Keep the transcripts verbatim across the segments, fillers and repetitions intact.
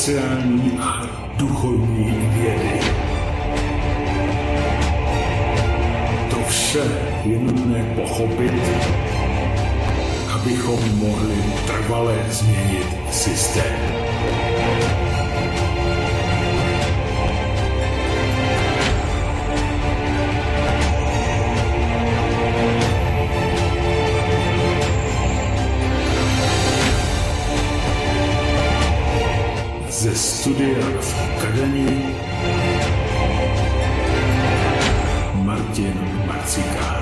sociální a duchovní vědy. To vše je nutné pochopit, abychom mohli trvale změnit systém. Ze studia v Kadani Martin Marcika.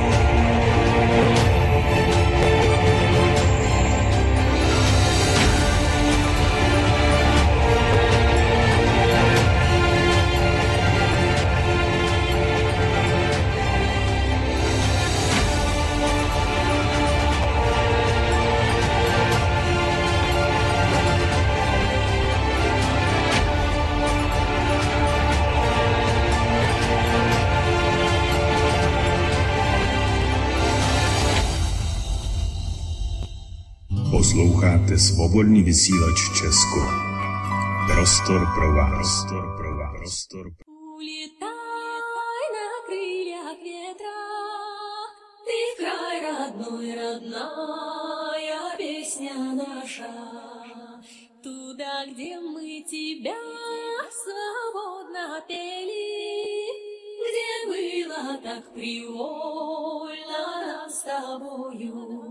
Posloucháte Svobodný vysílač Česko. Prostor pro vás. Prostor pro vás. Prostor pro... Улетай на крыльях ветра, ты в край родной, родная песня наша. Туда, где мы тебя свободно пели, где было так привольно нам с тобою.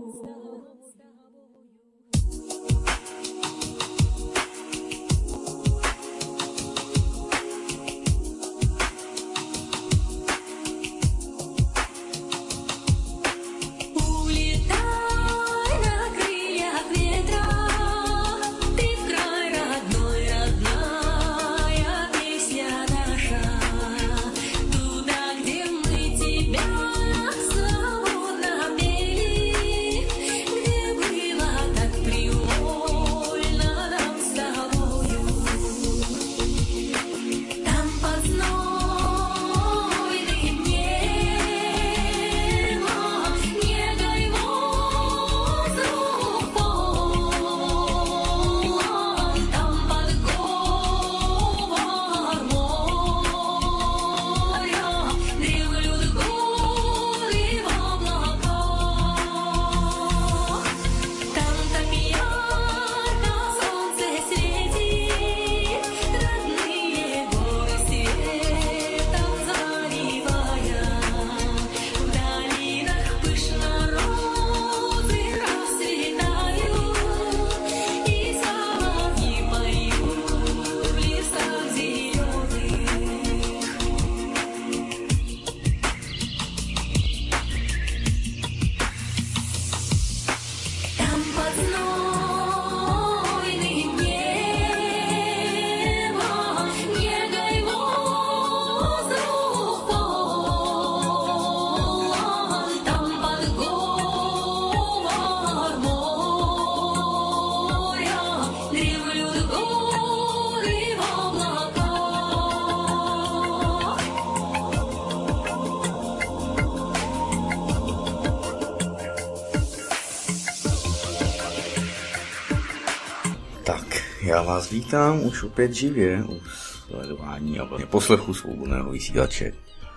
Já vás vítám už opět živě u sledování a vlastně poslechu Svobodného vysílače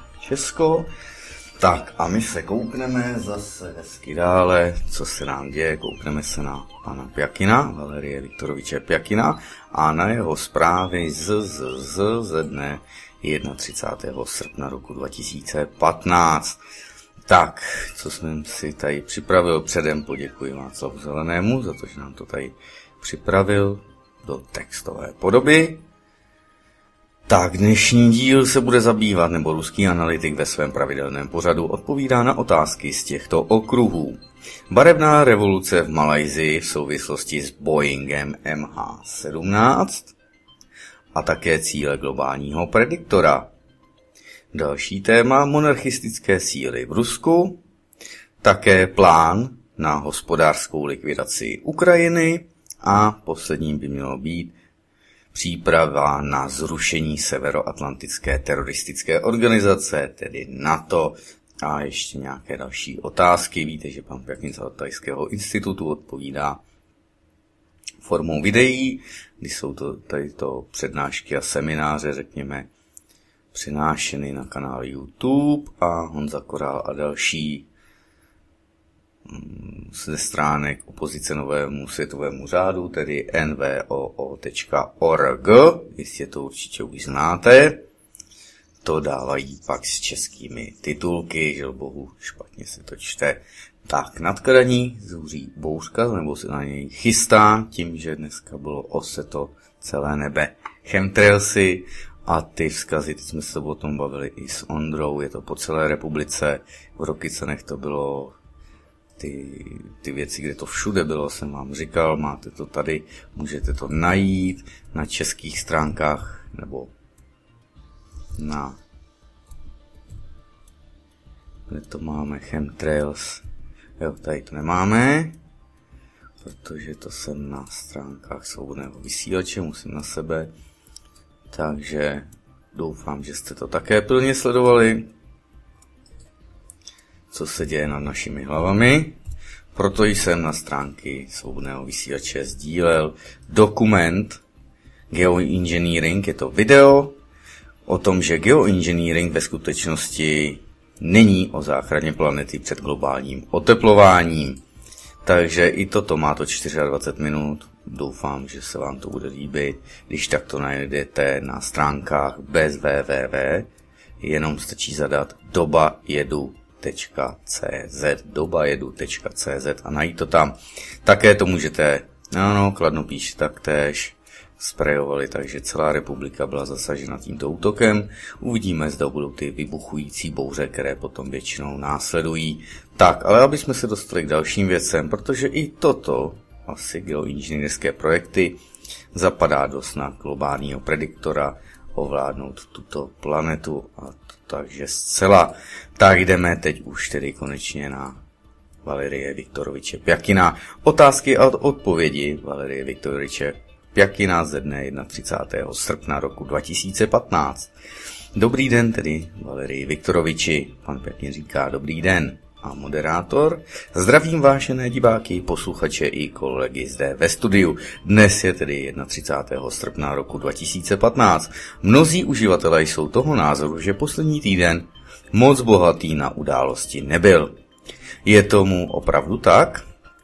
Česko. Tak a my se koukneme zase hezky dále, co se nám děje. Koukneme se na pana Pjakina, Valerie Viktoroviče Pjakina a na jeho zprávy z, z, z, ze dne třicátého prvního srpna roku dva tisíce patnáct. Tak, co jsem si tady připravil předem, poděkuji Václavu Zelenému za to, že nám to tady připravil do textové podoby. Tak dnešní díl se bude zabývat, nebo ruský analytik ve svém pravidelném pořadu odpovídá na otázky z těchto okruhů. Barevná revoluce v Malajsii v souvislosti s Boeingem M H sedmnáct a také cíle globálního prediktora. Další téma monarchistické síly v Rusku, také plán na hospodářskou likvidaci Ukrajiny a posledním by mělo být příprava na zrušení severoatlantické teroristické organizace, tedy NATO, a ještě nějaké další otázky. Víte, že pan Pjakin z Altajského institutu odpovídá formou videí, kdy jsou to tady to přednášky a semináře, řekněme, přinášeny na kanál YouTube a Honza Korál a další ze stránek opozice novému světovému řádu, tedy N V O O tečka org, jistě to určitě už znáte. To dávají pak s českými titulky, že bohu špatně se to čte. Tak, nad Kadaní zuří bouřka, nebo se na něj chystá, tím, že dneska bylo oseto celé nebe. Chemtrailsy a ty vzkazy, teď jsme se o tom bavili i s Ondrou, je to po celé republice, v Rokycanech to bylo ty, ty věci, kde to všude bylo, jsem vám říkal, máte to tady, můžete to najít na českých stránkách, nebo na, kde to máme, Chemtrails, jo, tady to nemáme, protože to jsem na stránkách svobodného vysílače, musím na sebe, takže doufám, že jste to také plně sledovali, co se děje nad našimi hlavami. Proto jsem na stránky svobodného vysílače sdílel dokument Geoengineering, je to video o tom, že geoengineering ve skutečnosti není o záchraně planety před globálním oteplováním. Takže i toto má to dvacet čtyři minut. Doufám, že se vám to bude líbit. Když tak to najdete na stránkách bez www, jenom stačí zadat dobajedu tečka cé zet, dobajedu tečka cé zet a najít to tam. Také to můžete, ano, Kladno píše taktéž, sprejovali, takže celá republika byla zasažena tímto útokem. Uvidíme, zda budou ty vybuchující bouře, které potom většinou následují. Tak, ale aby jsme se dostali k dalším věcem, protože i toto, asi geoinženýrské projekty, zapadá do snad globálního prediktora ovládnout tuto planetu, a to, takže zcela. Tak jdeme teď už tedy konečně na Valerie Viktoroviče Pjakina. Otázky a odpovědi Valerie Viktoroviče Pjakina ze dne třicátého prvního srpna roku dva tisíce patnáct. Dobrý den tedy Valerii Viktoroviči, pan Pjakin říká dobrý den. A moderátor, zdravím vážené diváky, posluchače i kolegy zde ve studiu. Dnes je tedy třicátého prvního srpna roku dva tisíce patnáct. Mnozí uživatelé jsou toho názoru, že poslední týden moc bohatý na události nebyl. Je tomu opravdu tak?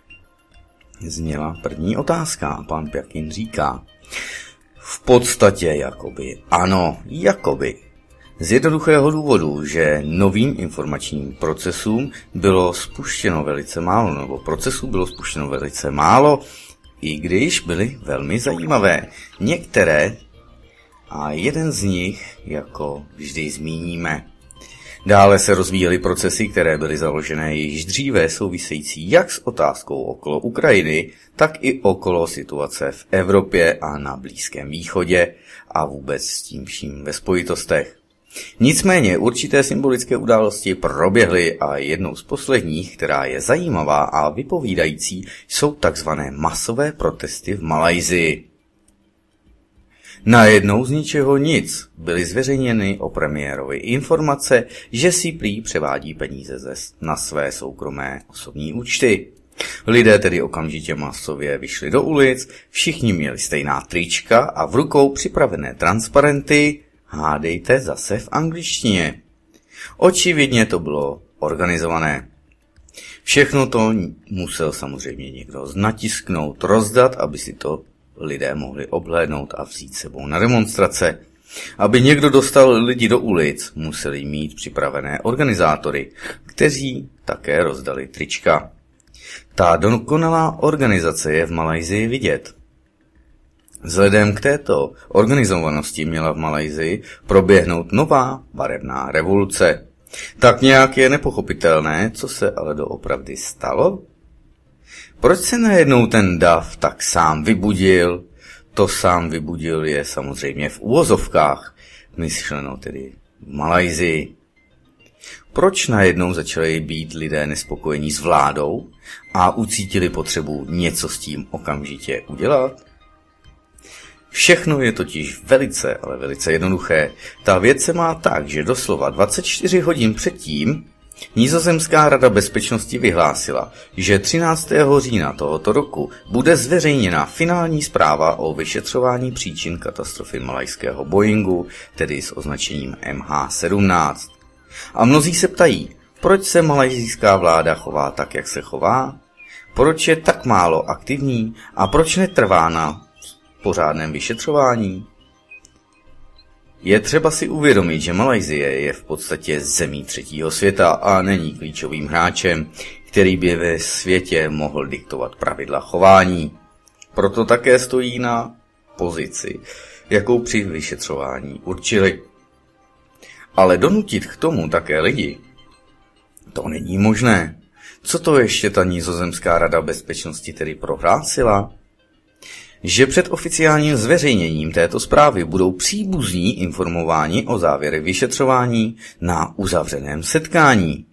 Zněla první otázka a pan Pjakin říká. V podstatě jakoby, ano, jakoby. Z jednoduchého důvodu, že novým informačním procesům bylo spuštěno velice málo, nebo procesů bylo spuštěno velice málo, i když byly velmi zajímavé. Některé a jeden z nich, jako vždy zmíníme. Dále se rozvíjely procesy, které byly založené již dříve, související jak s otázkou okolo Ukrajiny, tak i okolo situace v Evropě a na Blízkém východě a vůbec s tím vším ve spojitostech. Nicméně určité symbolické události proběhly a jednou z posledních, která je zajímavá a vypovídající, jsou takzvané masové protesty v Malajsii. Najednou z ničeho nic byly zveřejněny o premiérovi informace, že si prý převádí peníze na své soukromé osobní účty. Lidé tedy okamžitě masově vyšli do ulic, všichni měli stejná trička a v rukou připravené transparenty, hádejte zase v angličtině. Očividně to bylo organizované. Všechno to musel samozřejmě někdo natisknout, rozdat, aby si to lidé mohli obhlédnout a vzít sebou na demonstrace. Aby někdo dostal lidi do ulic, museli mít připravené organizátory, kteří také rozdali trička. Ta dokonalá organizace je v Malajsii vidět. Vzhledem k této organizovanosti měla v Malajsii proběhnout nová barevná revoluce. Tak nějak je nepochopitelné, co se ale doopravdy stalo? Proč se najednou ten dav tak sám vybudil? To sám vybudil je samozřejmě v uvozovkách, myšleno tedy v Malajsii. Proč najednou začali být lidé nespokojení s vládou a ucítili potřebu něco s tím okamžitě udělat? Všechno je totiž velice, ale velice jednoduché. Ta věc se má tak, že doslova dvacet čtyři hodin předtím, Nizozemská rada bezpečnosti vyhlásila, že třináctého října tohoto roku bude zveřejněna finální zpráva o vyšetřování příčin katastrofy malajského Boeingu, tedy s označením M H sedmnáct. A mnozí se ptají, proč se malajsijská vláda chová tak, jak se chová? Proč je tak málo aktivní a proč netrvá na pořádném vyšetřování? Je třeba si uvědomit, že Malajsie je v podstatě zemí třetího světa a není klíčovým hráčem, který by ve světě mohl diktovat pravidla chování. Proto také stojí na pozici, jakou při vyšetřování určili. Ale donutit k tomu také lidi, to není možné. Co to ještě ta Nizozemská rada bezpečnosti tedy prohlásila? Že před oficiálním zveřejněním této zprávy budou příbuzní informováni o závěrech vyšetřování na uzavřeném setkání.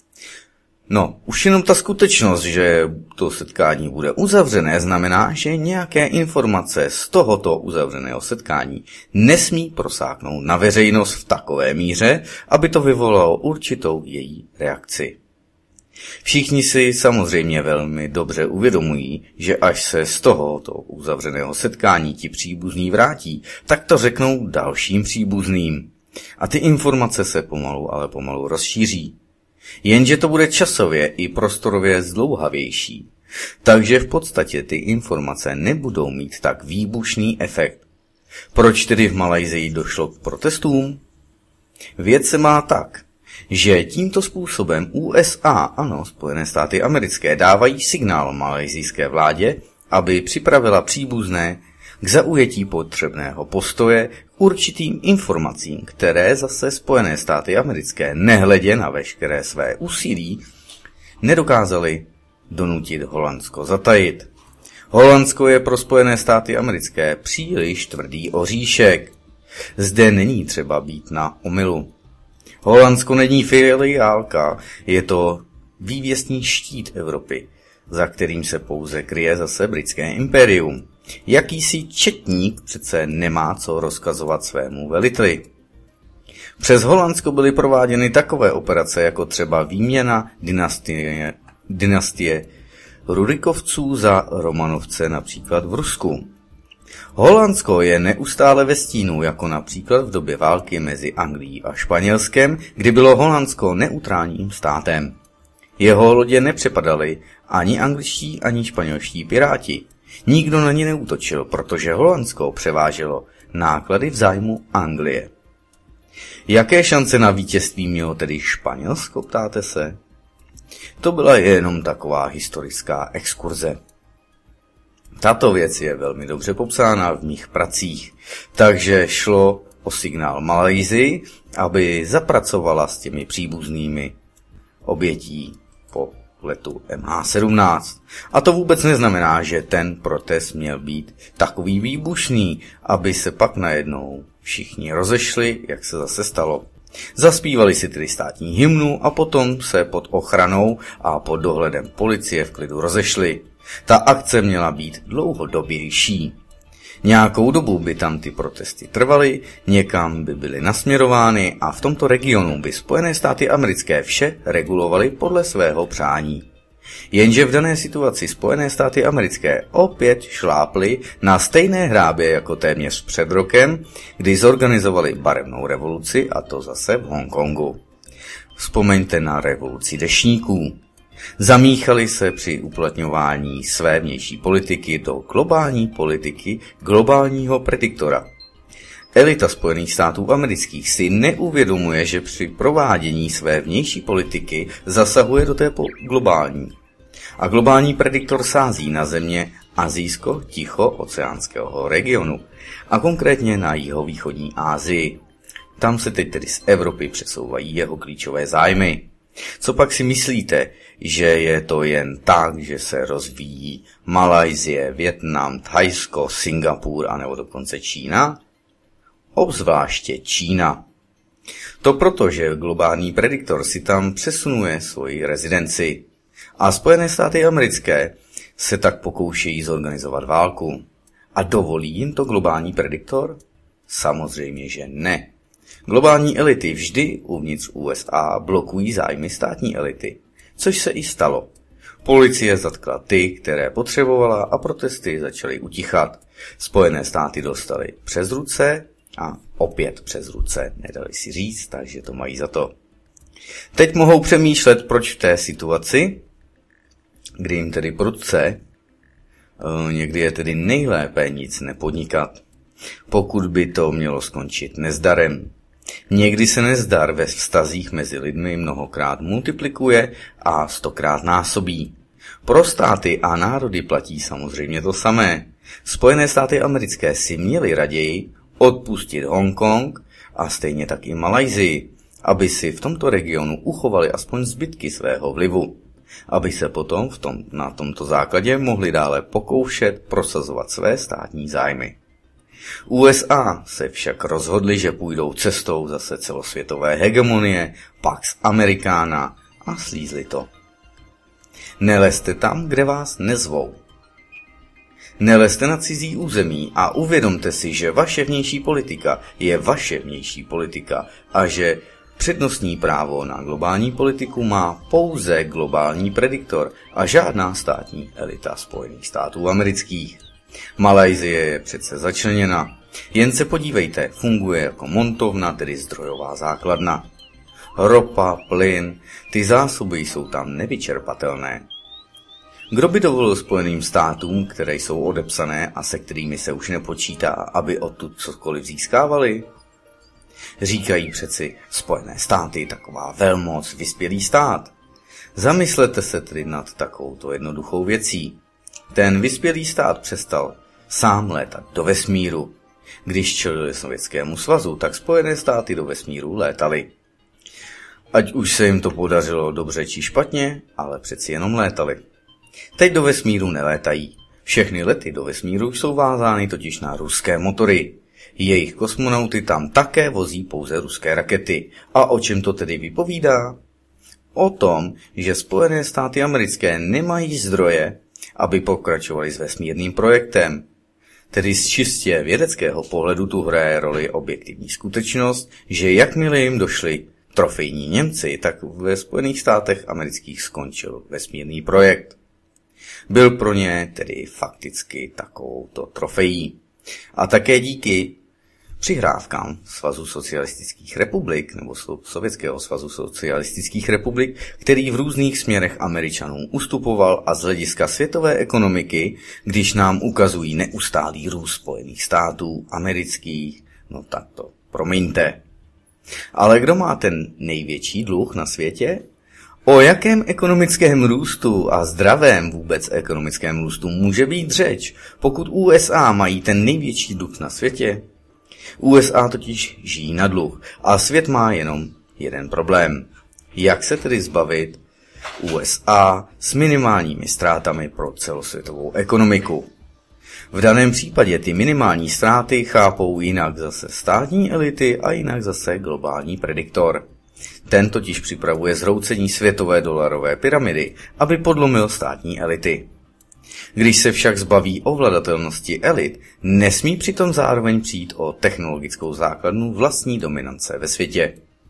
No, už jenom ta skutečnost, že to setkání bude uzavřené, znamená, že nějaké informace z tohoto uzavřeného setkání nesmí prosáknout na veřejnost v takové míře, aby to vyvolalo určitou její reakci. Všichni si samozřejmě velmi dobře uvědomují, že až se z tohoto uzavřeného setkání ti příbuzní vrátí, tak to řeknou dalším příbuzným. A ty informace se pomalu, ale pomalu rozšíří. Jenže to bude časově i prostorově zdlouhavější. Takže v podstatě ty informace nebudou mít tak výbušný efekt. Proč tedy v Malajsii došlo k protestům? Věc se má tak, že tímto způsobem U S A, ano, Spojené státy americké, dávají signál malajsijské vládě, aby připravila příbuzné k zaujetí potřebného postoje k určitým informacím, které zase Spojené státy americké, nehledě na veškeré své úsilí, nedokázaly donutit Holandsko zatajit. Holandsko je pro Spojené státy americké příliš tvrdý oříšek. Zde není třeba být na omylu. Holandsko není filiálka, je to vývěstný štít Evropy, za kterým se pouze kryje zase britské impérium. Jakýsi četník přece nemá co rozkazovat svému veliteli. Přes Holandsko byly prováděny takové operace, jako třeba výměna dynastie, dynastie Rurikovců za Romanovce například v Rusku. Holandsko je neustále ve stínu, jako například v době války mezi Anglií a Španělskem, kdy bylo Holandsko neutrálním státem. Jeho lodě nepřepadaly ani angličtí, ani španělští piráti. Nikdo na ně neútočil, protože Holandsko převáželo náklady v zájmu Anglie. Jaké šance na vítězství mělo tedy Španělsko, ptáte se? To byla jenom taková historická exkurze. Tato věc je velmi dobře popsána v mých pracích, takže šlo o signál Malajsii, aby zapracovala s těmi příbuznými obětí po letu M H sedmnáct. A to vůbec neznamená, že ten protest měl být takový výbušný, aby se pak najednou všichni rozešli, jak se zase stalo. Zaspívali si tedy státní hymnu a potom se pod ochranou a pod dohledem policie v klidu rozešli. Ta akce měla být dlouhodobější. Nějakou dobu by tam ty protesty trvaly, někam by byly nasměrovány a v tomto regionu by Spojené státy americké vše regulovaly podle svého přání. Jenže v dané situaci Spojené státy americké opět šláply na stejné hrábě jako téměř před rokem, kdy zorganizovali barevnou revoluci, a to zase v Hongkongu. Vzpomeňte na revoluci deštníků. Zamíchali se při uplatňování své vnější politiky do globální politiky globálního prediktora. Elita Spojených států amerických si neuvědomuje, že při provádění své vnější politiky zasahuje do té globální. A globální prediktor sází na země azijsko-ticho-oceánského regionu a konkrétně na jihovýchodní Asii. Tam se teď tedy z Evropy přesouvají jeho klíčové zájmy. Co pak si myslíte, že je to jen tak, že se rozvíjí Malajsie, Vietnam, Thajsko, Singapur a nebo dokonce Čína? Obzvláště Čína. To proto, že globální prediktor si tam přesunuje svoji rezidenci a Spojené státy americké se tak pokoušejí zorganizovat válku. A dovolí jim to globální prediktor? Samozřejmě, že ne. Globální elity vždy uvnitř U S A blokují zájmy státní elity, což se i stalo. Policie zatkla ty, které potřebovala a protesty začaly utichat. Spojené státy dostaly přes ruce a opět přes ruce, nedali si říct, takže to mají za to. Teď mohou přemýšlet, proč v té situaci, kdy jim tedy prudce, někdy je tedy nejlépe nic nepodnikat, pokud by to mělo skončit nezdarem. Někdy se nezdar ve vztazích mezi lidmi mnohokrát multiplikuje a stokrát násobí. Pro státy a národy platí samozřejmě to samé. Spojené státy americké si měly raději odpustit Hongkong a stejně tak i Malajsii, aby si v tomto regionu uchovali aspoň zbytky svého vlivu, aby se potom v tom, na tomto základě mohli dále pokoušet prosazovat své státní zájmy. U S A se však rozhodli, že půjdou cestou zase celosvětové hegemonie, Pax Americana a slízli to. Nelezte tam, kde vás nezvou. Nelezte na cizí území a uvědomte si, že vaše vnější politika je vaše vnější politika a že přednostní právo na globální politiku má pouze globální prediktor a žádná státní elita Spojených států amerických. Malajsie je přece začleněna. Jen se podívejte, funguje jako montovna, tedy zdrojová základna. Ropa, plyn, ty zásoby jsou tam nevyčerpatelné. Kdo by dovolil Spojeným státům, které jsou odepsané a se kterými se už nepočítá, aby odtud cokoliv získávali? Říkají přeci Spojené státy, taková velmoc, vyspělý stát. Zamyslete se tedy nad takovouto jednoduchou věcí. Ten vyspělý stát přestal sám létat do vesmíru. Když čelili Sovětskému svazu, tak Spojené státy do vesmíru létaly. Ať už se jim to podařilo dobře či špatně, ale přeci jenom létali. Teď do vesmíru nelétají. Všechny lety do vesmíru jsou vázány totiž na ruské motory. Jejich kosmonauty tam také vozí pouze ruské rakety. A o čem to tedy vypovídá? O tom, že Spojené státy americké nemají zdroje, aby pokračovali s vesmírným projektem. Tedy z čistě vědeckého pohledu tu hraje roli objektivní skutečnost, že jakmile jim došli trofejní Němci, tak ve Spojených státech amerických skončil vesmírný projekt. Byl pro ně tedy fakticky takovouto trofejí. A také díky přihrávkám Svazu socialistických republik nebo Sovětského svazu socialistických republik, který v různých směrech Američanům ustupoval a z hlediska světové ekonomiky, když nám ukazují neustálý růst Spojených států amerických, no tak to promiňte. Ale kdo má ten největší dluh na světě? O jakém ekonomickém růstu a zdravém vůbec ekonomickém růstu může být řeč, pokud U S A mají ten největší dluh na světě? U S A totiž žijí na dluh a svět má jenom jeden problém. Jak se tedy zbavit U S A s minimálními ztrátami pro celosvětovou ekonomiku? V daném případě ty minimální ztráty chápou jinak zase státní elity a jinak zase globální prediktor. Ten totiž připravuje zhroucení světové dolarové pyramidy, aby podlomil státní elity. Když se však zbaví ovladatelnosti elit, nesmí přitom zároveň přijít o technologickou základnu vlastní dominance ve světě.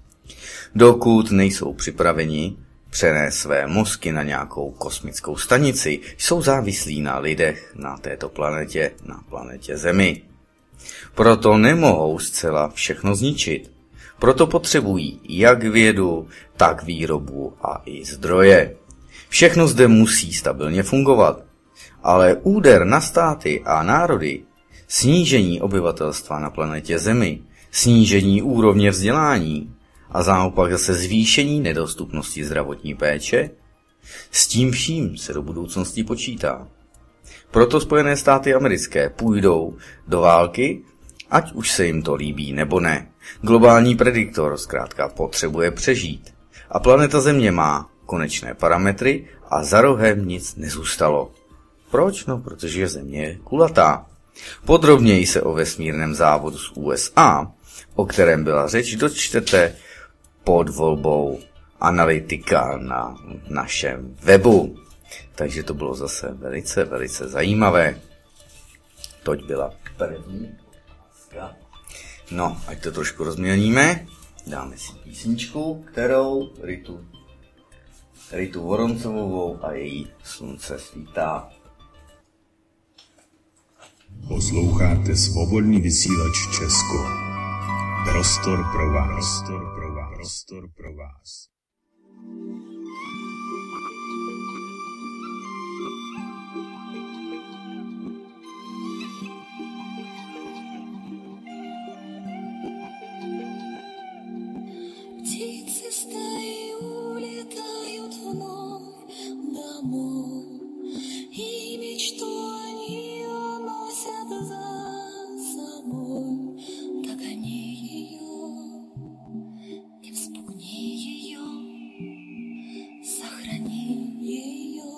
Dokud nejsou připraveni přenést své mozky na nějakou kosmickou stanici, jsou závislí na lidech na této planetě, na planetě Zemi. Proto nemohou zcela všechno zničit. Proto potřebují jak vědu, tak výrobu a i zdroje. Všechno zde musí stabilně fungovat. Ale úder na státy a národy, snížení obyvatelstva na planetě Zemi, snížení úrovně vzdělání a naopak zase zvýšení nedostupnosti zdravotní péče, s tím vším se do budoucnosti počítá. Proto Spojené státy americké půjdou do války, ať už se jim to líbí nebo ne. Globální prediktor zkrátka potřebuje přežít. A planeta Země má konečné parametry a za rohem nic nezůstalo. Proč? No, protože Země je kulatá. Podrobněji se o vesmírném závodu z U S A, o kterém byla řeč, dočtete pod volbou analytika na našem webu. Takže to bylo zase velice, velice zajímavé. Toť byla první otázka. No, ať to trošku rozmělníme, dáme si písničku, kterou Ritu, Ritu Voroncovou a její Slunce svítá. Posloucháte Svobodný vysílač Česko. Prostor pro vás. Prostor pro vás. Prostor pro vás. Птицы стаи улетают вновь домой, и мечту они уносят за собой. Догони ее, не вспугни ее, сохрани ее.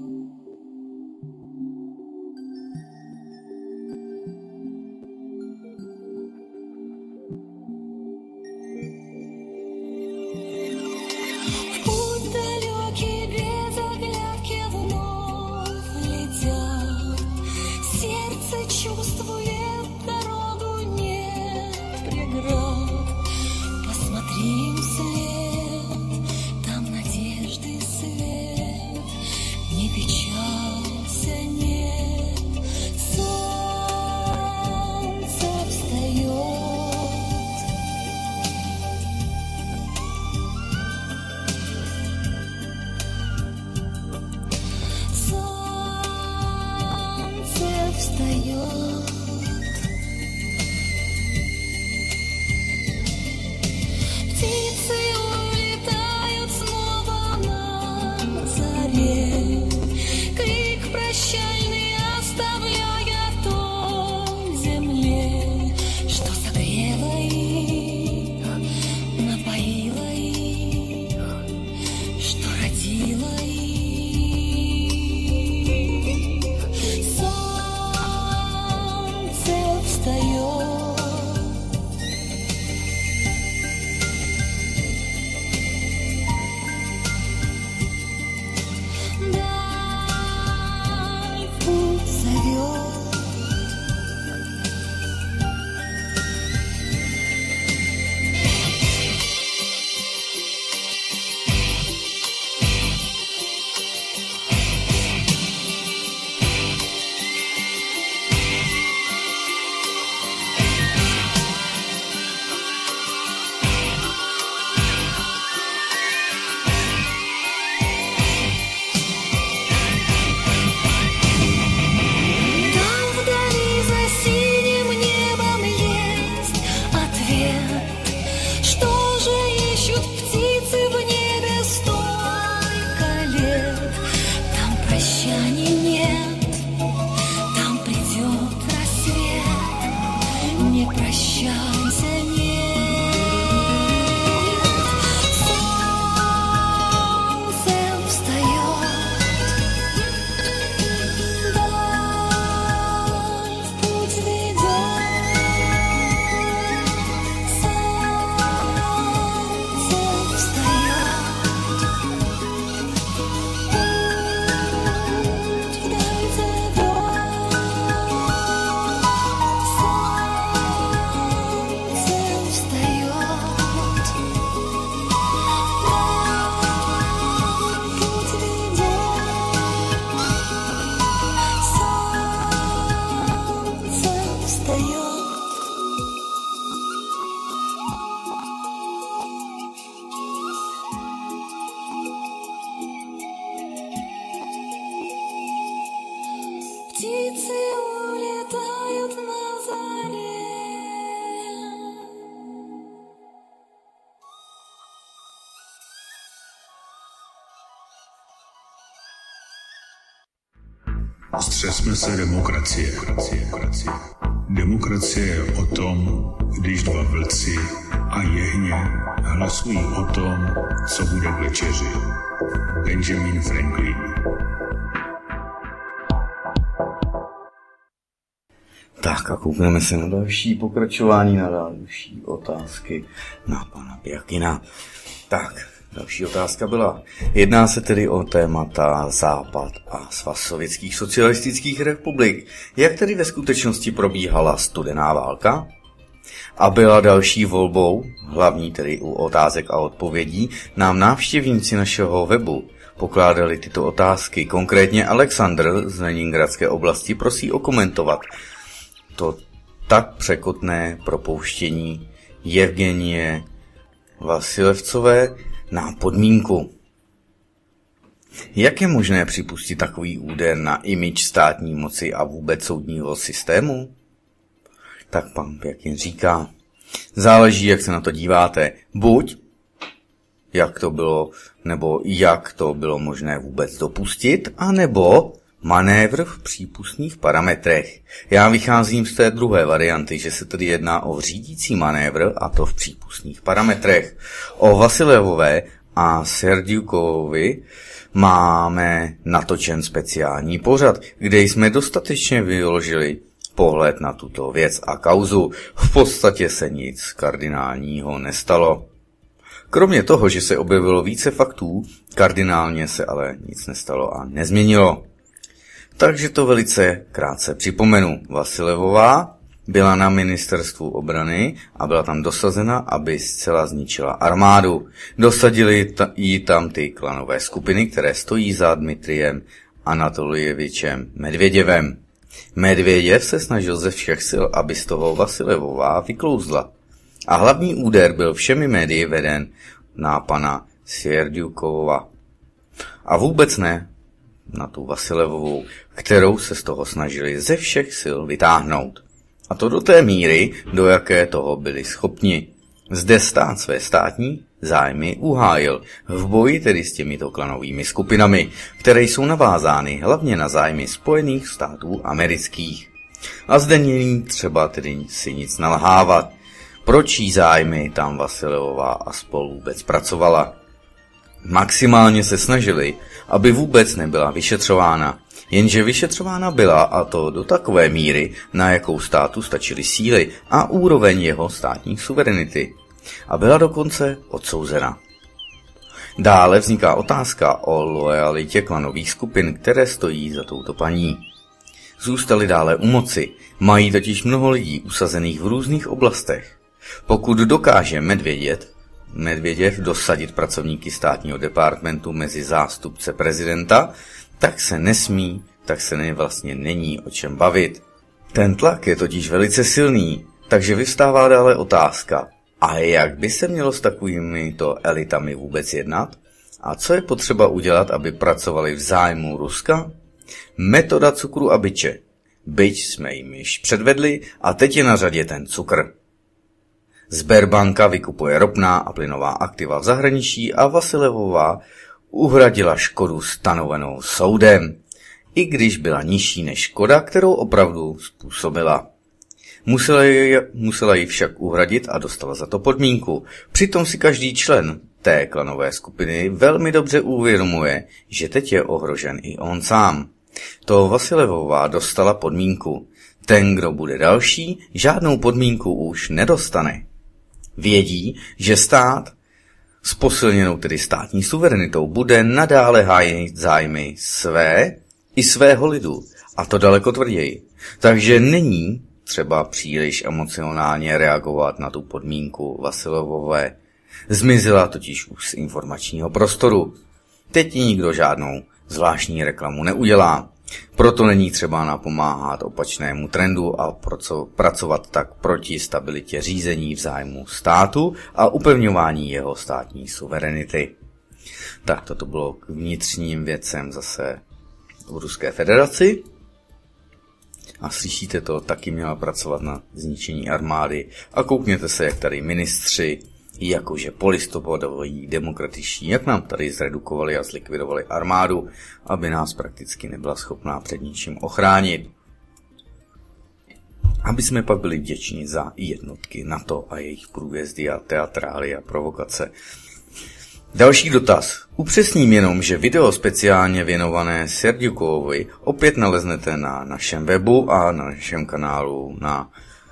В путь далекий без оглядки вновь летят, сердце чувствует дорогу, нет преград. Посмотри им вслед, там надежды свет, не печалься, нет, солнце встает. Солнце встает. Птицы улетают снова на заре, крик прощальный оставляя той земле, что согрела их, напоила их, что родила их. Солнце встает. Даль в путь зовет. Там вдали за синим небом есть ответ. Что же ищут птицы в небе столько лет? Там прощаний нет, там придет рассвет. Не прощайся, нет. Солнце встает. Даль в путь ведет. Солнце встает. Путь вдаль зовет. Солнце встает. Путь ведет. Солнце встает. Птицы улетают на заре. Střesme se demokracie. Demokracie je o tom, když dva vlci a jehně hlasují o tom, co bude k večeři. Benjamin Franklin. Tak a koukneme se na další pokračování, na další otázky na pana Pjakina. Tak, další otázka byla. Jedná se tedy o témata Západ a Svaz sovětských socialistických republik. Jak tedy ve skutečnosti probíhala studená válka? A byla další volbou, hlavní tedy u otázek a odpovědí, nám návštěvníci našeho webu pokládali tyto otázky. Konkrétně Alexandr z Leningradské oblasti prosí okomentovat to tak překotné propouštění Jevgenie Vasilevcové na podmínku. Jak je možné připustit takový úder na image státní moci a vůbec soudního systému? Tak pan Pěkin říká, záleží, jak se na to díváte. Buď, jak to bylo, nebo jak to bylo možné vůbec dopustit, anebo manévr v přípustných parametrech. Já vycházím z té druhé varianty, že se tedy jedná o řídící manévr, a to v přípustných parametrech. O Vasilevové a Serdyukovovi máme natočen speciální pořad, kde jsme dostatečně vyložili pohled na tuto věc a kauzu. V podstatě se nic kardinálního nestalo. Kromě toho, že se objevilo více faktů, kardinálně se ale nic nestalo a nezměnilo. Takže to velice krátce připomenu. Vasilevová byla na ministerstvu obrany a byla tam dosazena, aby zcela zničila armádu. Dosadili ta, jí tam ty klanové skupiny, které stojí za Dmitrijem Anatolievičem Medvěděvem. Medvěděv se snažil ze všech sil, aby z toho Vasilevová vyklouzla. A hlavní úder byl všemi médii veden na pana Serdyukova. A vůbec ne na tu Vasilevovou, kterou se z toho snažili ze všech sil vytáhnout. A to do té míry, do jaké toho byli schopni. Zde stát své státní zájmy uhájil, v boji tedy s těmito klanovými skupinami, které jsou navázány hlavně na zájmy Spojených států amerických. A zde není třeba tedy si nic nalhávat, proč jí zájmy tam Vasilevová a spolu vůbec pracovala. Maximálně se snažili, aby vůbec nebyla vyšetřována, jenže vyšetřována byla, a to do takové míry, na jakou státu stačily síly a úroveň jeho státní suverenity. A byla dokonce odsouzena. Dále vzniká otázka o loajalitě klanových skupin, které stojí za touto paní. Zůstali dále u moci, mají totiž mnoho lidí usazených v různých oblastech. Pokud dokáže Medvědět, Medvěděv dosadit pracovníky státního departmentu mezi zástupce prezidenta, tak se nesmí, tak se ne, vlastně není o čem bavit. Ten tlak je totiž velice silný, takže vyvstává dále otázka, a jak by se mělo s takovými to elitami vůbec jednat? A co je potřeba udělat, aby pracovali v zájmu Ruska? Metoda cukru a biče. Bič jsme jim již předvedli a teď je na řadě ten cukr. Sberbanka vykupuje ropná a plynová aktiva v zahraničí a Vasilevová uhradila škodu stanovenou soudem, i když byla nižší než škoda, kterou opravdu způsobila. Musela ji, musela ji však uhradit a dostala za to podmínku. Přitom si každý člen té klanové skupiny velmi dobře uvědomuje, že teď je ohrožen i on sám. To Vasilevová dostala podmínku. Ten, kdo bude další, žádnou podmínku už nedostane. Vědí, že stát s posilněnou tedy státní suverenitou bude nadále hájit zájmy své i svého lidu, a to daleko tvrději. Takže není třeba příliš emocionálně reagovat na tu podmínku Vasilevové. Zmizela totiž už z informačního prostoru. Teď nikdo žádnou zvláštní reklamu neudělá. Proto není třeba napomáhat opačnému trendu a pracovat tak proti stabilitě řízení v zájmu státu a upevňování jeho státní suverenity. Tak toto bylo k vnitřním věcem zase v Ruské federaci. A slyšíte to, taky měla pracovat na zničení armády. A koukněte se, jak tady ministři, jakože polistopadoví demokratičtí, jak nám tady zredukovali a zlikvidovali armádu, aby nás prakticky nebyla schopná před ničím ochránit. Aby jsme pak byli vděční za jednotky NATO a jejich průjezdy a teatrály a provokace. Další dotaz. Upřesním jenom, že video speciálně věnované Serdyukovovi opět naleznete na našem webu a na našem kanálu na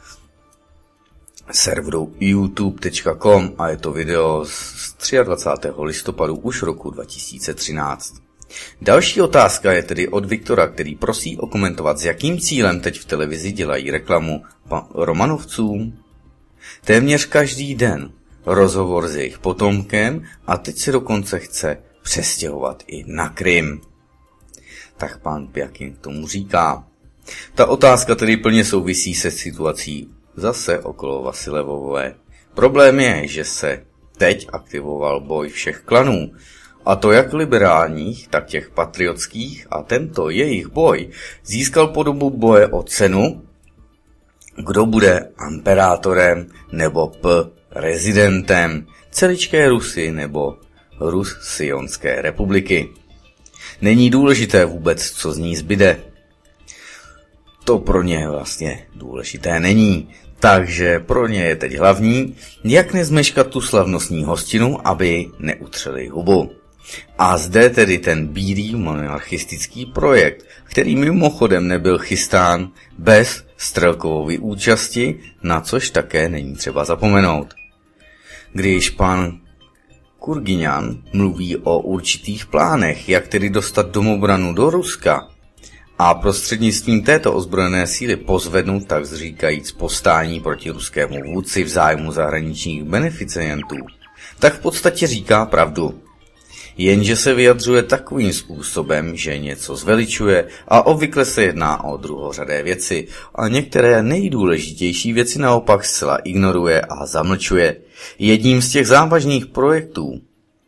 serveru youtube tečka com a je to video z dvacátého třetího listopadu už roku dva tisíce třináct. Další otázka je tedy od Viktora, který prosí okomentovat, s jakým cílem teď v televizi dělají reklamu Romanovcům. Téměř každý den rozhovor s jejich potomkem a teď se dokonce chce přestěhovat i na Krym. Tak pán Pjakin k tomu říká. Ta otázka tedy plně souvisí se situací zase okolo Vasilevové. Problém je, že se teď aktivoval boj všech klanů, a to jak liberálních, tak těch patriotských, a tento jejich boj získal podobu boje o cenu, kdo bude imperátorem nebo p rezidentem celičké Rusy nebo Rus Sionské republiky. Není důležité vůbec, co z ní zbyde. To pro ně vlastně důležité není. Takže pro ně je teď hlavní, jak nezmeškat tu slavnostní hostinu, aby neutřeli hubu. A zde tedy ten bílý monarchistický projekt, který mimochodem nebyl chystán bez Strelkovovy účasti, na což také není třeba zapomenout. Když pan Kurgyňan mluví o určitých plánech, jak tedy dostat domobranu do Ruska a prostřednictvím této ozbrojené síly pozvednout tak zříkajíc povstání proti ruskému vůdci v zájmu zahraničních beneficientů, tak v podstatě říká pravdu. Jenže se vyjadřuje takovým způsobem, že něco zveličuje a obvykle se jedná o druhořadé věci a některé nejdůležitější věci naopak zcela ignoruje a zamlčuje. Jedním z těch závažných projektů.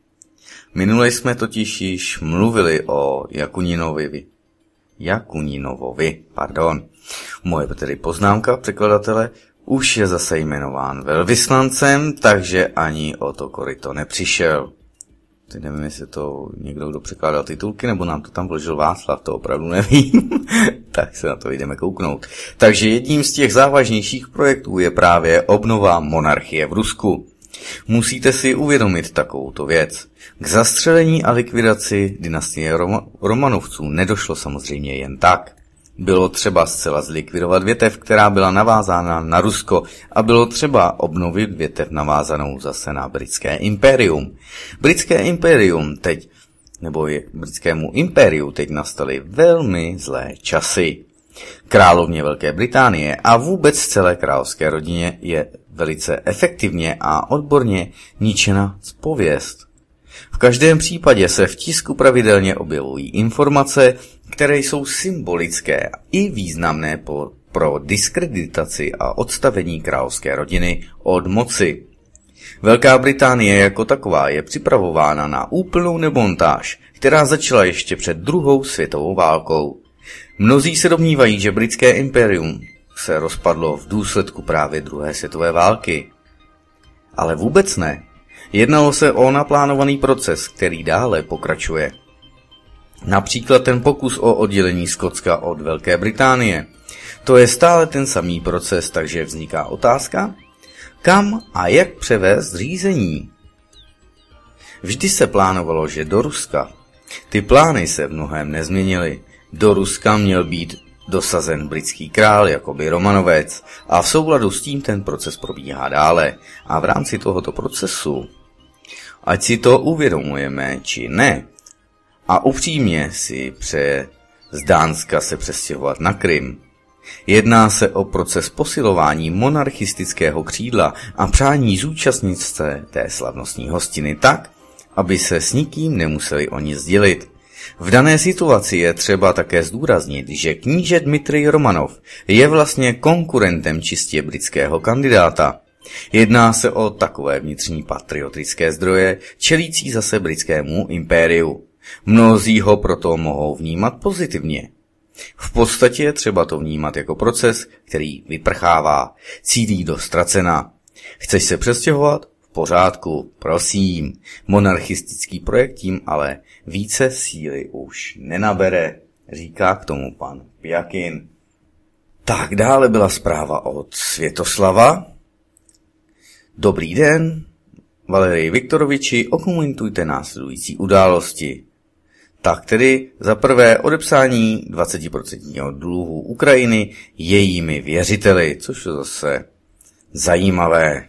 Minule jsme totiž již mluvili o Jakuninovi. Jakuninovovi, pardon. Moje tedy poznámka překladatele už je zase jmenován velvyslancem, takže ani o to koryto nepřišel. Teď nevím, jestli to někdo, kdo překládal titulky, nebo nám to tam vložil Václav, to opravdu nevím. Tak se na to jdeme kouknout. Takže jedním z těch závažnějších projektů je právě obnova monarchie v Rusku. Musíte si uvědomit takovouto věc. K zastřelení a likvidaci dynastie Roma- Romanovců nedošlo samozřejmě jen tak. Bylo třeba zcela zlikvidovat větev, která byla navázána na Rusko, a bylo třeba obnovit větev navázanou zase na britské impérium. Britské impérium teď, nebo je britskému impériu teď nastaly velmi zlé časy. Královně Velké Británie a vůbec celé královské rodině je velice efektivně a odborně ničena pověst. V každém případě se v tisku pravidelně objevují informace, které jsou symbolické i významné po, pro diskreditaci a odstavení královské rodiny od moci. Velká Británie jako taková je připravována na úplnou demontáž, která začala ještě před druhou světovou válkou. Mnozí se domnívají, že britské impérium se rozpadlo v důsledku právě druhé světové války. Ale vůbec ne. Jednalo se o naplánovaný proces, který dále pokračuje. Například ten pokus o oddělení Skotska od Velké Británie. To je stále ten samý proces, takže vzniká otázka, kam a jak převést řízení. Vždy se plánovalo, že do Ruska. Ty plány se v mnohém nezměnily. Do Ruska měl být dosazen britský král jakoby Romanovec a v souladu s tím ten proces probíhá dále. A v rámci tohoto procesu, ať si to uvědomujeme či ne, a upřímně si přeje z Dánska se přestěhovat na Krym, jedná se o proces posilování monarchistického křídla a přání zúčastnit se té slavnostní hostiny tak, aby se s nikým nemuseli o nic dělit. V dané situaci je třeba také zdůraznit, že kníže Dmitrij Romanov je vlastně konkurentem čistě britského kandidáta. Jedná se o takové vnitřní patriotické zdroje, čelící zase britskému impériu. Mnozí ho proto mohou vnímat pozitivně. V podstatě je třeba to vnímat jako proces, který vyprchává, cílí do ztracena. Chceš se přestěhovat? V pořádku, prosím. Monarchistický projekt tím ale více síly už nenabere, říká k tomu pan Pjakin. Tak dále byla zpráva od Světoslava. Dobrý den, Valerii Viktoroviči, okomentujte následující události. Tak tedy za prvé odepsání dvacet procent dluhu Ukrajiny jejími věřiteli, což je zase zajímavé.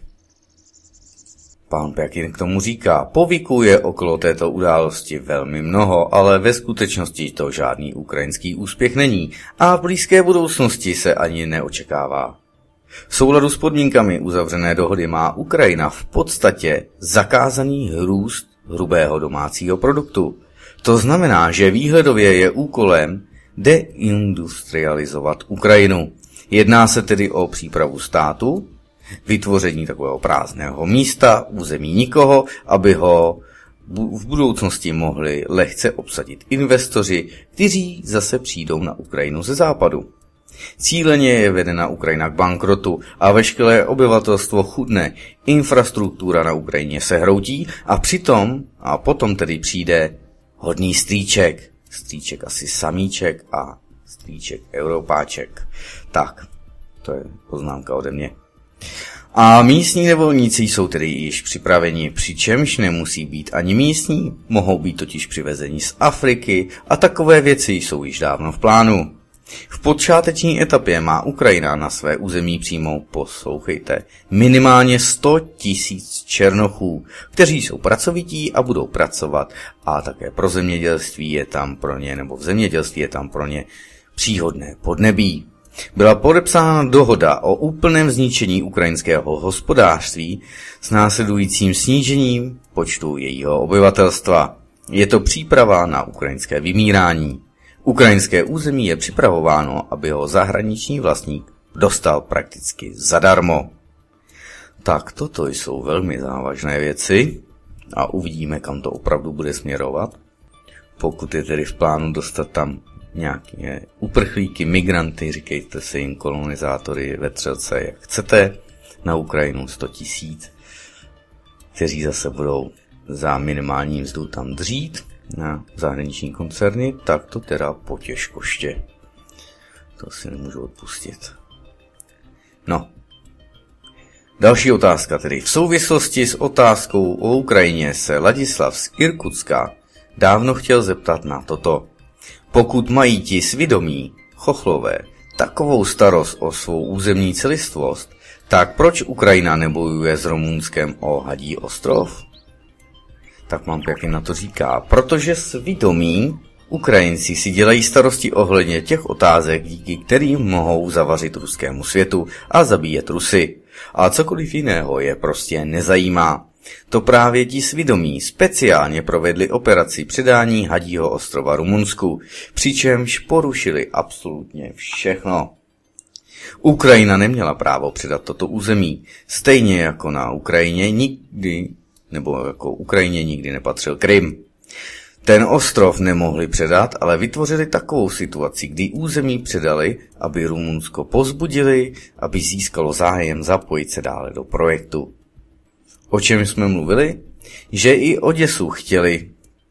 Pán Pjakin k tomu říká, povyků je okolo této události velmi mnoho, ale ve skutečnosti to žádný ukrajinský úspěch není a v blízké budoucnosti se ani neočekává. V souladu s podmínkami uzavřené dohody má Ukrajina v podstatě zakázaný růst hrubého domácího produktu. To znamená, že výhledově je úkolem deindustrializovat Ukrajinu. Jedná se tedy o přípravu státu, vytvoření takového prázdného místa, území nikoho, aby ho v budoucnosti mohli lehce obsadit investoři, kteří zase přijdou na Ukrajinu ze západu. Cíleně je vedena Ukrajina k bankrotu a veškeré obyvatelstvo chudne, infrastruktura na Ukrajině se hroutí a přitom, a potom tedy přijde hodný strýček, strýček asi samíček a strýček europáček. Tak, to je poznámka ode mě. A místní nevolníci jsou tedy již připraveni, přičemž nemusí být ani místní, mohou být totiž přivezeni z Afriky a takové věci jsou již dávno v plánu. V počáteční etapě má Ukrajina na své území přijmout, poslouchejte, minimálně sto tisíc černochů, kteří jsou pracovití a budou pracovat a také pro zemědělství je tam pro ně, nebo v zemědělství je tam pro ně příhodné podnebí. Byla podepsána dohoda o úplném zničení ukrajinského hospodářství s následujícím snížením počtu jejího obyvatelstva. Je to příprava na ukrajinské vymírání. Ukrajinské území je připravováno, aby ho zahraniční vlastník dostal prakticky zadarmo. Tak toto jsou velmi závažné věci a uvidíme, kam to opravdu bude směrovat. Pokud je tedy v plánu dostat tam nějaké uprchlíky, migranty, říkejte se jim kolonizátory ve třelce, jak chcete, na Ukrajinu sto tisíc, kteří zase budou za minimální mzdu tam dřít na zahraniční koncerny, tak to teda potěžkoště. To si nemůžu odpustit. No. Další otázka tedy. V souvislosti s otázkou o Ukrajině se Ladislav z Irkutska dávno chtěl zeptat na toto. Pokud mají ti svědomí, chochlové, takovou starost o svou územní celistvost, tak proč Ukrajina nebojuje s Rumunskem o Hadí ostrov? Tak mám pěkně na to říká, protože svědomí Ukrajinci si dělají starosti ohledně těch otázek, díky kterým mohou zavařit ruskému světu a zabíjet Rusy. A cokoliv jiného je prostě nezajímá. To právě ti svědomí speciálně provedli operaci předání Hadího ostrova Rumunsku, přičemž porušili absolutně všechno. Ukrajina neměla právo předat toto území, stejně jako na Ukrajině nikdy, nebo jako Ukrajině nikdy nepatřil Krym. Ten ostrov nemohli předat, ale vytvořili takovou situaci, kdy území předali, aby Rumunsko povzbudili, aby získalo zájem zapojit se dále do projektu. O čem jsme mluvili? Že i Oděsu chtěli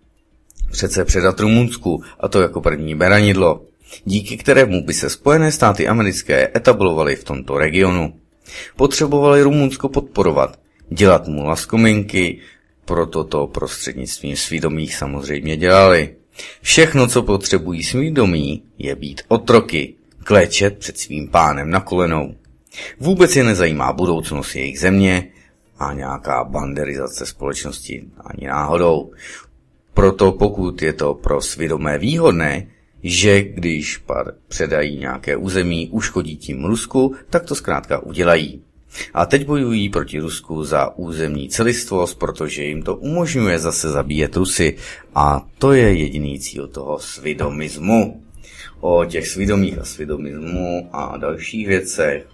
přece předat Rumunsku, a to jako první beranidlo, díky kterému by se Spojené státy americké etablovaly v tomto regionu. Potřebovali Rumunsko podporovat, dělat mu laskominky, proto to prostřednictvím svědomých samozřejmě dělali. Všechno, co potřebují svědomí, je být otroky, klečet před svým pánem na kolenou. Vůbec je nezajímá budoucnost jejich země a nějaká banderizace společnosti ani náhodou. Proto pokud je to pro svědomé výhodné, že když pár předají nějaké území, uškodí tím Rusku, tak to zkrátka udělají. A teď bojují proti Rusku za územní celistvost, protože jim to umožňuje zase zabíjet Rusy. A to je jediný cíl toho svědomismu. O těch svědomích a svědomismu a dalších věcech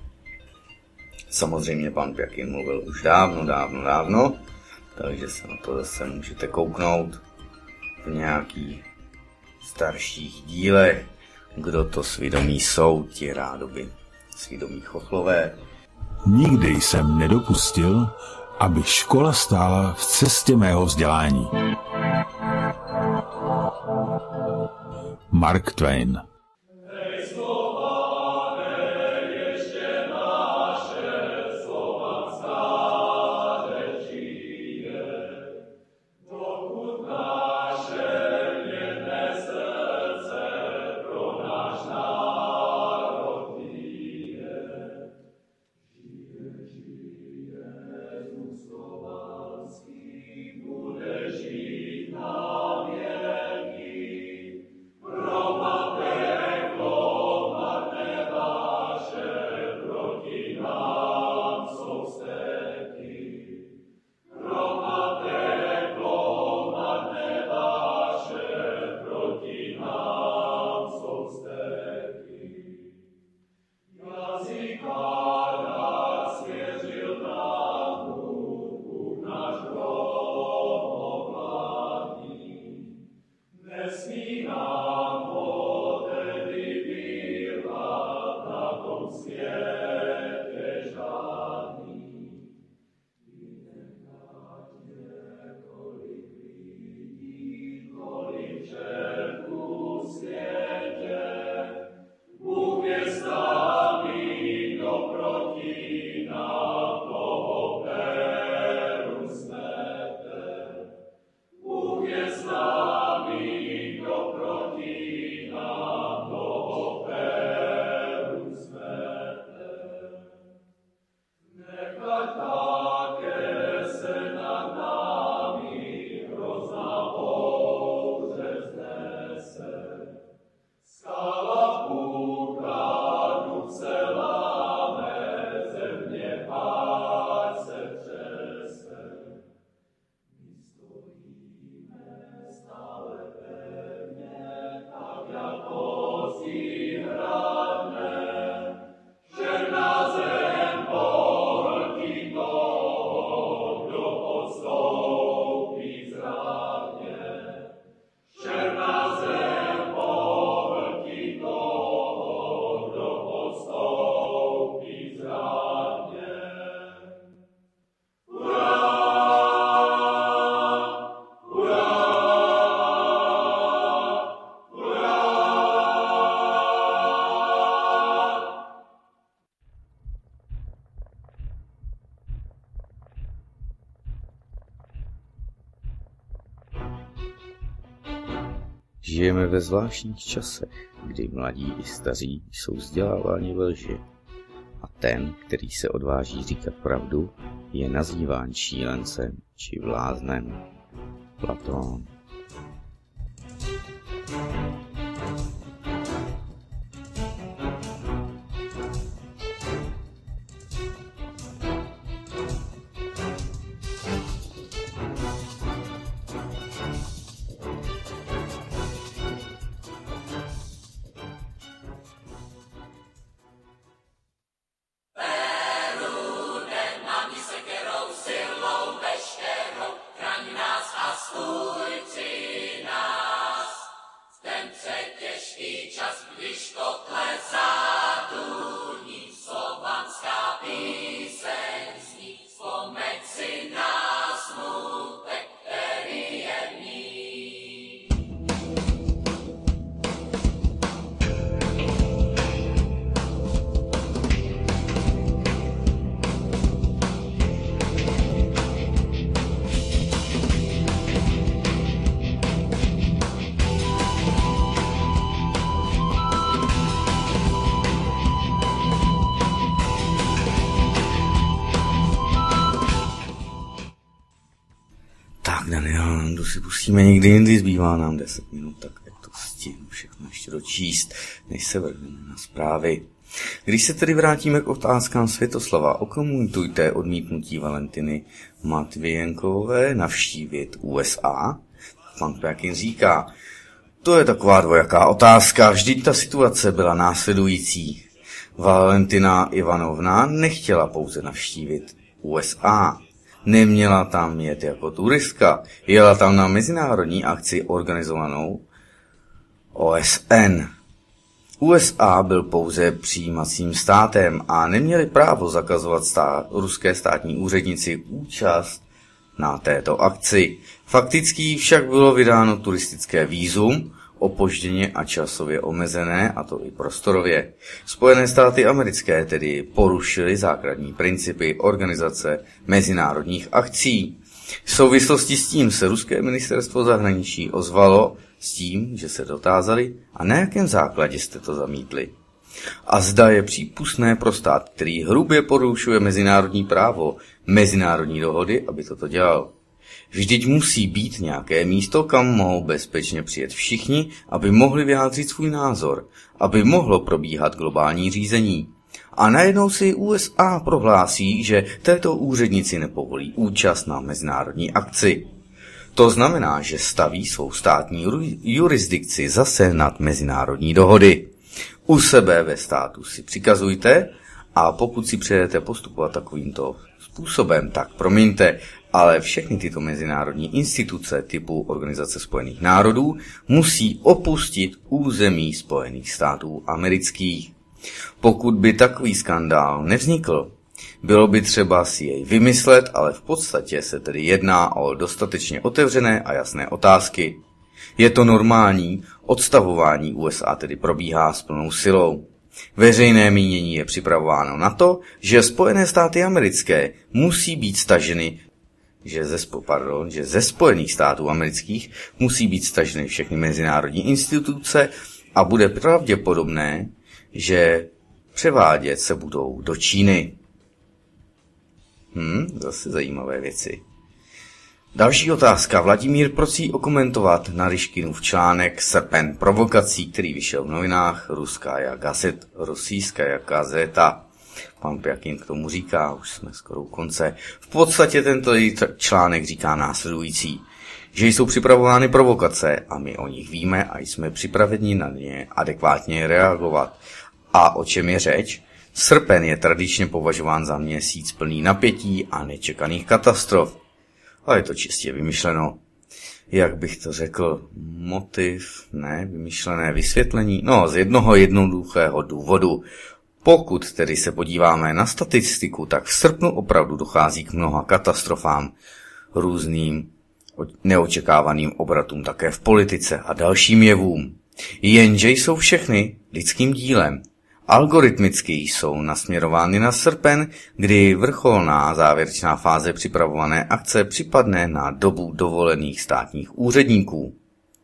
samozřejmě pan Pjakin mluvil už dávno, dávno, dávno, takže se na to zase můžete kouknout v nějakých starších dílech, kdo to svědomí jsou, ti rádoby svědomí chochlové. Nikdy jsem nedopustil, aby škola stála v cestě mého vzdělání. Mark Twain. Roma Žijeme ve zvláštních časech, kdy mladí i staří jsou vzděláváni ve lži. A ten, který se odváží říkat pravdu, je nazýván šílencem či bláznem. Platón. Daniel, si pustíme někdy jindy, zbývá nám deset minut, tak jak to stihnu všechno ještě dočíst, než se vrhneme na zprávy. Když se tedy vrátíme k otázkám Světoslava, okomentujte odmítnutí Valentiny Matvijenkové navštívit U S A. Pan Pjakin říká, to je taková dvojaká otázka, vždyť ta situace byla následující. Valentina Ivanovna nechtěla pouze navštívit U S A. Neměla tam jet jako turistka, jela tam na mezinárodní akci organizovanou O S N. U S A byl pouze přijímacím státem a neměli právo zakazovat stát, ruské státní úředníci účast na této akci. Fakticky však bylo vydáno turistické vízum, opožděně a časově omezené, a to i prostorově. Spojené státy americké tedy porušily základní principy organizace mezinárodních akcí. V souvislosti s tím se ruské ministerstvo zahraničí ozvalo s tím, že se dotázali, a na jakém základě jste to zamítli. A zda je přípustné pro stát, který hrubě porušuje mezinárodní právo, mezinárodní dohody, aby toto dělal. Vždyť musí být nějaké místo, kam mohou bezpečně přijet všichni, aby mohli vyjádřit svůj názor, aby mohlo probíhat globální řízení. A najednou si U S A prohlásí, že této úřednici nepovolí účast na mezinárodní akci. To znamená, že staví svou státní jurisdikci zase nad mezinárodní dohody. U sebe ve státu si přikazujte, a pokud si přejete postupovat takovýmto způsobem, tak promiňte, ale všechny tyto mezinárodní instituce typu Organizace spojených národů musí opustit území Spojených států amerických. Pokud by takový skandál nevznikl, bylo by třeba si jej vymyslet, ale v podstatě se tedy jedná o dostatečně otevřené a jasné otázky. Je to normální, odstavování U S A tedy probíhá s plnou silou. Veřejné mínění je připravováno na to, že Spojené státy americké musí být staženy, že ze, pardon, že ze Spojených států amerických musí být staženy všechny mezinárodní instituce a bude pravděpodobné, že převádět se budou do Číny. Hm, zase zajímavé věci. Další otázka. Vladimír prosí okomentovat Naryškinův článek Srpen provokací, který vyšel v novinách Ruská gazeta, Rusijská gazeta. Pan Pjakin k tomu říká, už jsme skoro u konce. V podstatě tento článek říká následující, že jsou připravovány provokace a my o nich víme a jsme připraveni na ně adekvátně reagovat. A o čem je řeč? Srpen je tradičně považován za měsíc plný napětí a nečekaných katastrof. A je to čistě vymyšleno. Jak bych to řekl, motiv, ne, vymyšlené vysvětlení, no z jednoho jednoduchého důvodu. Pokud tedy se podíváme na statistiku, tak v srpnu opravdu dochází k mnoha katastrofám, různým neočekávaným obratům také v politice a dalším jevům. Jenže jsou všechny lidským dílem. Algoritmicky jsou nasměrovány na srpen, kdy vrcholná závěrečná fáze připravované akce připadne na dobu dovolených státních úředníků.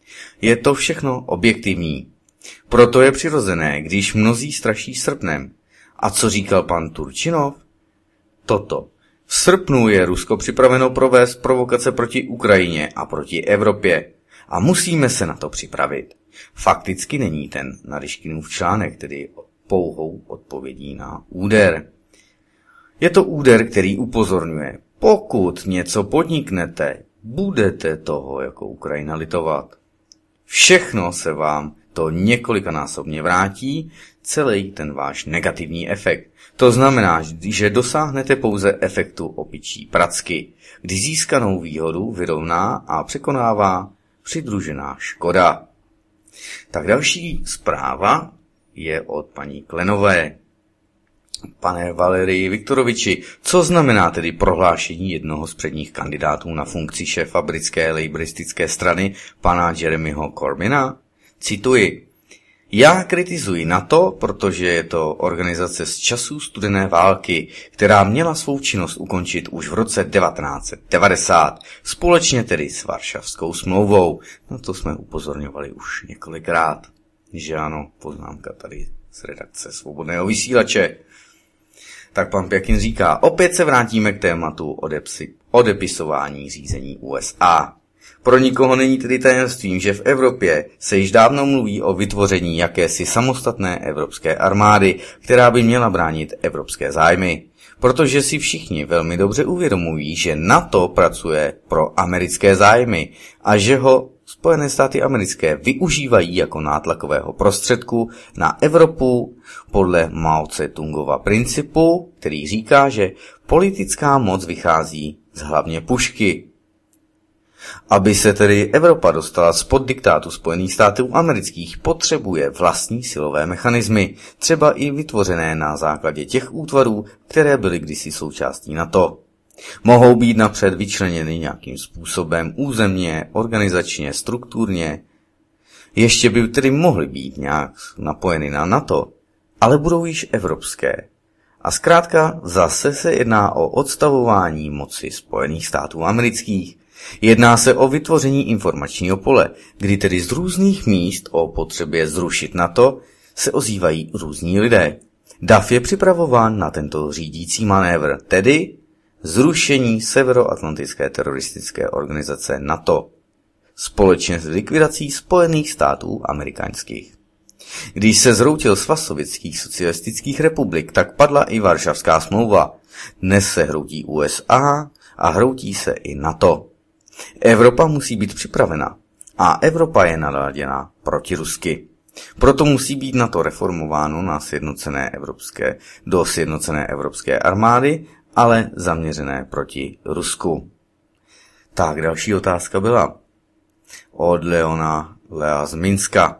Je to všechno objektivní. Proto je přirozené, když mnozí straší srpnem. A co říkal pan Turčinov? Toto. V srpnu je Rusko připraveno provést provokace proti Ukrajině a proti Evropě. A musíme se na to připravit. Fakticky není ten Naryškinův článek, tedy pouhou odpovědí na úder. Je to úder, který upozorňuje, pokud něco podniknete, budete toho jako Ukrajina litovat. Všechno se vám to několikanásobně vrátí, celý ten váš negativní efekt. To znamená, že dosáhnete pouze efektu opičí pracky, kdy získanou výhodu vyrovná a překonává přidružená škoda. Tak další zpráva je od paní Klenové. Pane Valerii Viktoroviči, co znamená tedy prohlášení jednoho z předních kandidátů na funkci šéfa britské lejbristické strany, pana Jeremyho Corbyna? Cituji. Já kritizuji NATO, protože je to organizace z časů studené války, která měla svou činnost ukončit už v roce devatenáct set devadesát, společně tedy s Varšavskou smlouvou. Na to jsme upozorňovali už několikrát. Že ano, poznámka tady z redakce Svobodného vysílače. Tak pan Pěkin říká, opět se vrátíme k tématu odepsi, odepisování řízení U S A. Pro nikoho není tedy tajemstvím, že v Evropě se již dávno mluví o vytvoření jakési samostatné evropské armády, která by měla bránit evropské zájmy. Protože si všichni velmi dobře uvědomují, že NATO pracuje pro americké zájmy a že ho Spojené státy americké využívají jako nátlakového prostředku na Evropu podle Mao Tse-tungova principu, který říká, že politická moc vychází z hlavně pušky. Aby se tedy Evropa dostala spod diktátu Spojených států amerických, potřebuje vlastní silové mechanismy, třeba i vytvořené na základě těch útvarů, které byly kdysi součástí NATO. Mohou být napřed vyčleněny nějakým způsobem územně, organizačně, strukturně. Ještě by tedy mohly být nějak napojeny na NATO, ale budou již evropské. A zkrátka zase se jedná o odstavování moci Spojených států amerických. Jedná se o vytvoření informačního pole, kdy tedy z různých míst o potřebě zrušit NATO se ozývají různí lidé. D A F je připravován na tento řídící manévr, tedy zrušení severoatlantické teroristické organizace NATO, společně s likvidací Spojených států amerických. Když se zhroutil svaz sovětských socialistických republik, tak padla i Varšavská smlouva. Dnes se hroutí U S A a hroutí se i NATO. Evropa musí být připravena a Evropa je naladěna protirusky. Proto musí být NATO reformováno na sjednocené evropské, do sjednocené evropské armády, ale zaměřené proti Rusku. Tak další otázka byla od Leona Lea z Minska.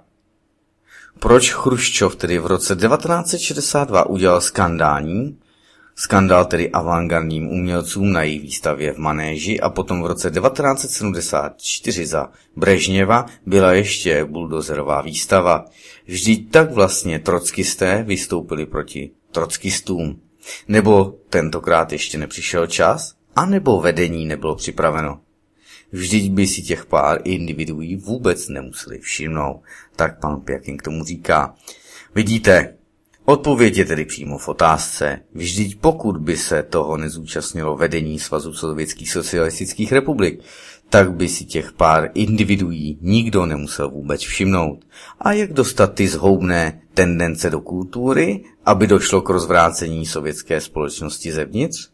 Proč Chruščov tedy v roce devatenáct set šedesát dva udělal skandální, skandál tedy avantgardním umělcům na její výstavě v Manéži a potom v roce devatenáct set sedmdesát čtyři za Brežněva byla ještě buldozerová výstava. Vždyť tak vlastně trockisté vystoupili proti trockistům. Nebo tentokrát ještě nepřišel čas, anebo vedení nebylo připraveno. Vždyť by si těch pár individuí vůbec nemuseli všimnout. Tak pan Pěkin k tomu říká. Vidíte, odpověď je tedy přímo v otázce. Vždyť pokud by se toho nezúčastnilo vedení Svazu sovětských socialistických republik, tak by si těch pár individuí nikdo nemusel vůbec všimnout. A jak dostat ty zhoubné tendence do kultury, aby došlo k rozvrácení sovětské společnosti zevnitř?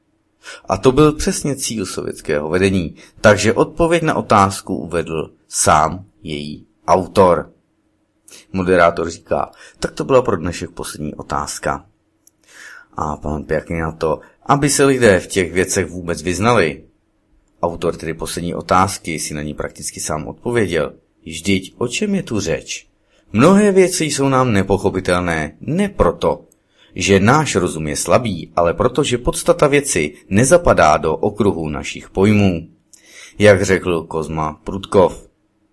A to byl přesně cíl sovětského vedení, takže odpověď na otázku uvedl sám její autor. Moderátor říká, tak to byla pro dnešek poslední otázka. A pan Pěkný na to, aby se lidé v těch věcech vůbec vyznali. Autor tedy poslední otázky si na ní prakticky sám odpověděl. Vždyť o čem je tu řeč? Mnohé věci jsou nám nepochopitelné, ne proto, že náš rozum je slabý, ale proto, že podstata věci nezapadá do okruhu našich pojmů. Jak řekl Kozma Prudkov.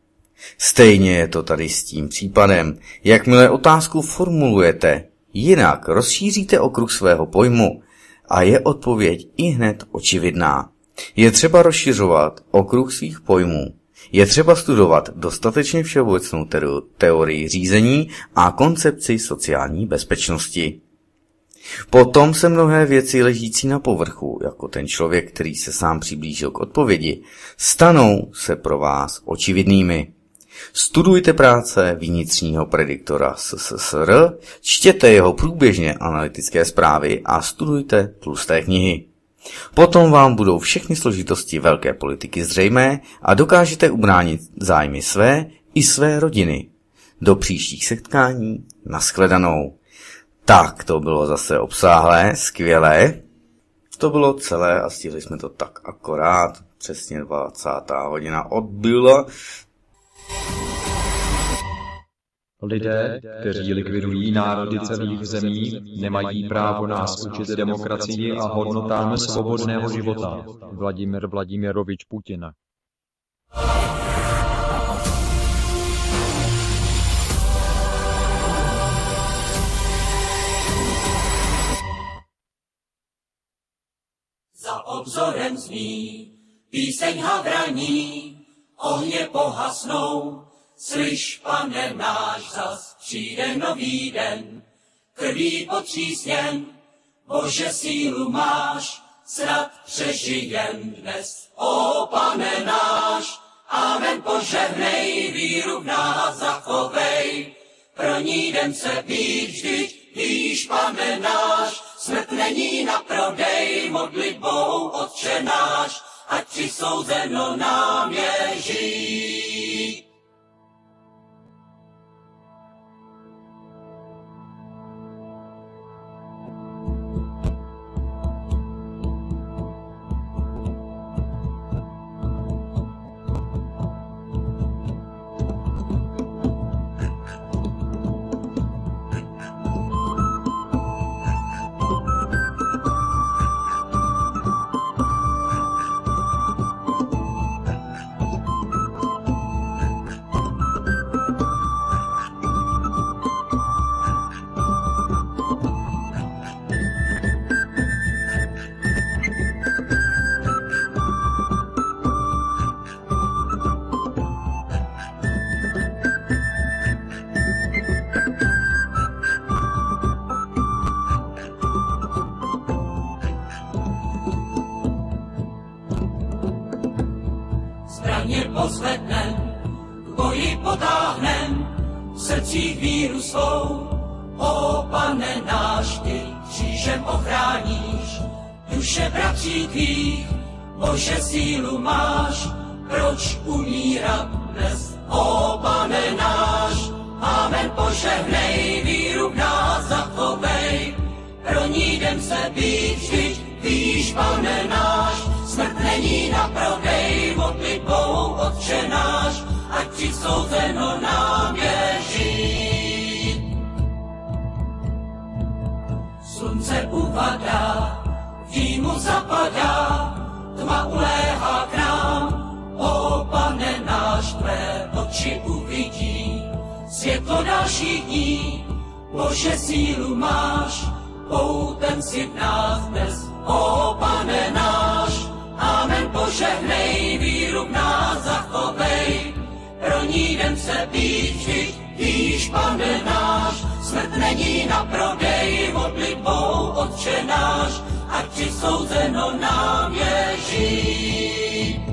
Stejně je to tady s tím případem. Jakmile otázku formulujete, jinak rozšíříte okruh svého pojmu a je odpověď i hned očividná. Je třeba rozšiřovat okruh svých pojmů. Je třeba studovat dostatečně všeobecnou teorii řízení a koncepci sociální bezpečnosti. Potom se mnohé věci ležící na povrchu, jako ten člověk, který se sám přiblížil k odpovědi, stanou se pro vás očividnými. Studujte práce vnitřního prediktora S S S R, čtěte jeho průběžně analytické zprávy a studujte tlusté knihy. Potom vám budou všechny složitosti velké politiky zřejmé a dokážete ubránit zájmy své i své rodiny. Do příštích setkání, nashledanou. Tak, to bylo zase obsáhlé, skvělé. To bylo celé a stihli jsme to tak akorát. Přesně dvacátá hodina odbyla. Lidé, kteří likvidují národy celých zemí, nemají právo nás učit demokracii a hodnotám svobodného života. Vladimir Vladimirovič Putin. Za obzorem zní píseň havraní, ohně pohasnou. Slyš, Pane náš, zas přijde nový den, krví potřísněn, Bože sílu máš, snad přežijem dnes. O Pane náš, amen, požehnej, víru v nás zachovej, pro ní jdem se být vždyť, víš, Pane náš, smrt není na prodej, modlitbou Otče náš, ať přisouzeno nám je žít. Pozvednem, k boji potáhnem, v srdcích víru svou. O Pane náš, ty křížem ochráníš, duše bratří tvých, Bože sílu máš, proč umírat dnes? O Pane náš, amen, požehnej, víru v nás zachovej, pro ní jdem se být vždyť, víš, Pane náš, smrt není na prodej, modlitbou Otče náš, ať přisouzeno nám je žít. Slunce uvadá, dímu zapadá, tma uléhá k nám. O Pane náš, tvé oči uvidí světlo dalších dní. Bože sílu máš, poutem si v nás dnes. O Pane náš, amen, požehnej, víru v nás zachovej, pro ní jdem se být vždyť, víš, Pane náš, smrt není na prodej, modlitbou Otče náš, ať přisouzeno nám je žít.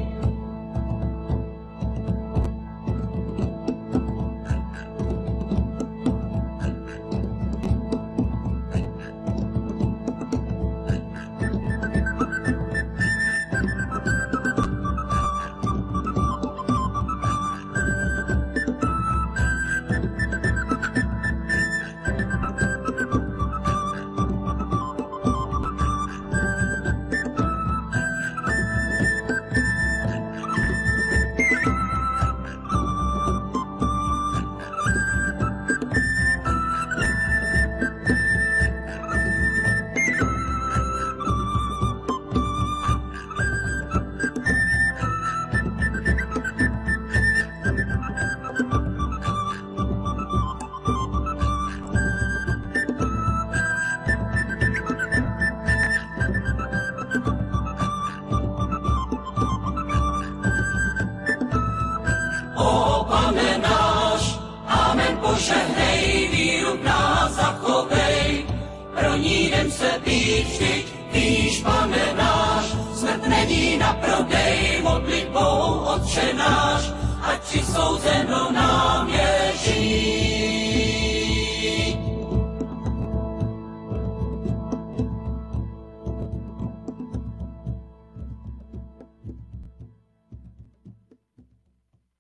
požehnej, víru v nás zachovej, pro ní jdem se být vždyť, víš, Pane náš, smrt není na prodej, modlitbou Otče náš, ať přisouzeno nám